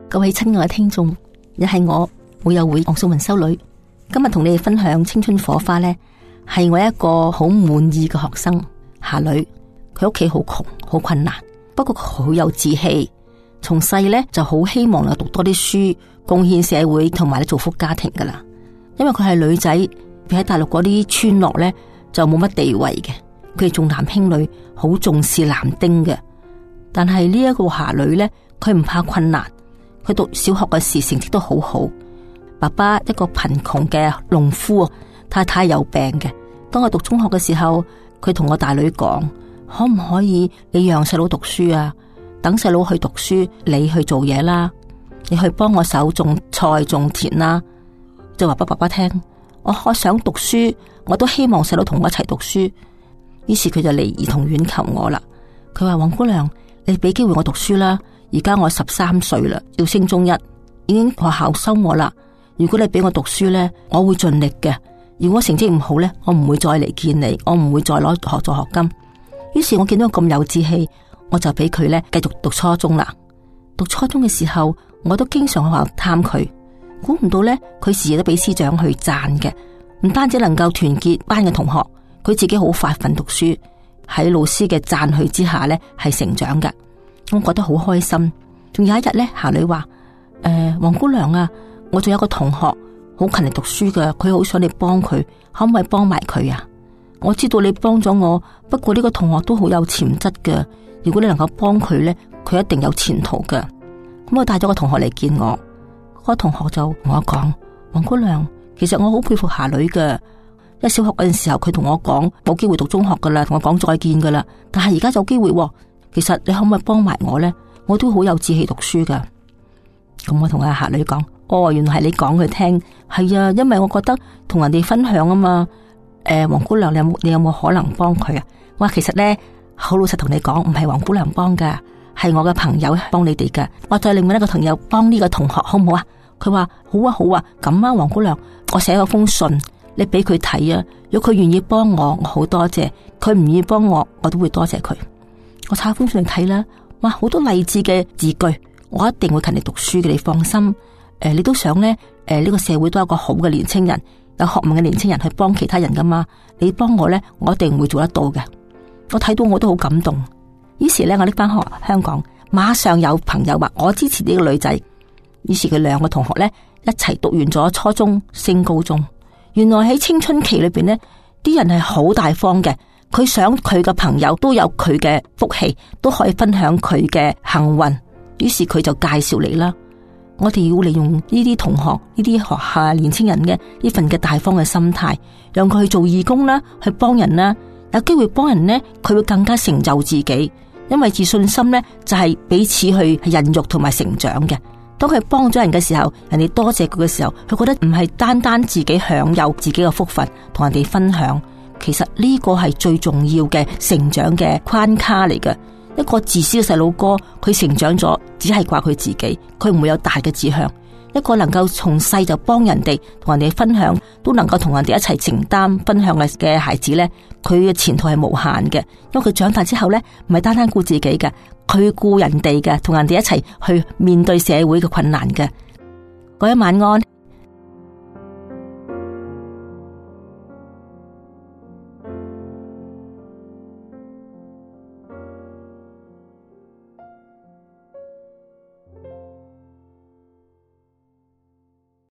各位親愛嘅聽眾，又係我會友會黃素雲修女，今日同你哋分享青春火花呢，係我一個好滿意嘅學生夏女。佢屋企好窮，好困難，不過佢好有志氣，從細呢就好希望讀多啲書，貢獻社會同埋造福家庭噶啦。因為佢係女仔，喺大陸嗰啲村落呢就冇乜地位嘅，佢哋重男輕女，好重視男丁嘅。但係呢一個夏女呢，佢唔怕困難。佢讀小學嘅時成績都好好，爸爸一個貧窮嘅農夫，太太有病嘅。當我讀中學嘅時候，佢同我大女講：可唔可以你讓細佬讀書啊？等細佬去讀書，你去做嘢啦，你去幫我手種菜種田啦。就話俾爸爸聽，我想讀書，我都希望細佬同我一齊讀書。於是佢就嚟兒童院求我啦。佢話：黃姑娘，你俾機會我讀書啦。而家我13歲啦，要升中一，已經學校收我啦。如果你俾我讀書呢，我會盡力嘅。如果成績唔好呢，我唔會再嚟見你，我唔會再攞學助學金。於是我見到咁有志氣，我就俾佢呢繼續讀初中啦。讀初中嘅時候，我都經常去學校探佢，估唔到呢，佢時日都俾師長去讚嘅。唔單止能夠團結班嘅同學，佢自己好發奮讀書，喺老師嘅讚許之下呢，係成長嘅。我覺得好開心。仲有一日咧，夏女話：黃姑娘啊，我仲有個同學好勤力讀書嘅，佢好想你幫佢，可唔可以幫埋佢啊？我知道你幫咗我，不過呢個同學都好有潛質嘅，如果你能夠幫佢咧，佢一定有前途嘅。咁我帶咗個同學嚟見我，個同學就同我講：黃姑娘，其實我好佩服夏女嘅。因為小學嗰陣時候，佢同我講冇機會讀中學噶啦，同我講再見噶啦，但係而家有機會喎。其實你可唔可以幫埋我呢？我都好有志氣讀書噶。咁我同阿夏女講：哦，原來係你講佢聽。係啊，因為我覺得同人哋分享啊嘛。黃姑娘，你有冇可能幫佢啊？我話其實呢，好老實同你講，唔係黃姑娘幫噶，係我嘅朋友幫你哋噶。我再另外一個朋友幫呢個同學，好唔好啊？佢話好啊，好啊。咁啊，黃姑娘，我寫咗封信，你俾佢睇啊。如果佢願意幫我，我好多謝；佢唔願意幫我，我都會多謝佢。我抄封信嚟睇啦，哇，好多勵志嘅字句，我一定會勤力讀書嘅，你放心。你都想咧，呢個社會都有一個好嘅年青人，有學問嘅年青人去幫其他人噶嘛？你幫我咧，我一定會做得到嘅。我睇到我都好感動，於是咧，我拎翻香港，馬上有朋友話我支持呢個女仔，於是佢兩個同學咧一齊讀完咗初中升高中。原來喺青春期裏邊呢，啲人係好大方嘅。佢想佢嘅朋友都有佢嘅福氣，都可以分享佢嘅幸運，於是佢就介紹你啦。我哋要利用呢啲同學、呢啲學校年青人嘅呢份嘅大方嘅心態，讓佢去做義工啦，去幫人啦。有機會幫人呢，佢會更加成就自己，因為自信心呢，就係彼此去孕育同埋成長嘅。當佢幫咗人嘅時候，人哋多謝佢嘅時候，佢覺得唔係單單自己享有自己嘅福分，同人哋分享。其實呢個係最重要嘅成長嘅關卡嚟嘅。一個自私嘅細佬哥，佢成長咗，只係掛佢自己，佢唔會有大嘅志向。一個能夠從細就幫人哋，同人哋分享，都能夠同人哋一齊承擔分享嘅孩子呢，佢嘅前途係無限嘅。因為佢長大之後呢，唔係單單顧自己嘅，佢顧人哋嘅，同人哋一齊去面對社會嘅困難嘅。各位晚安。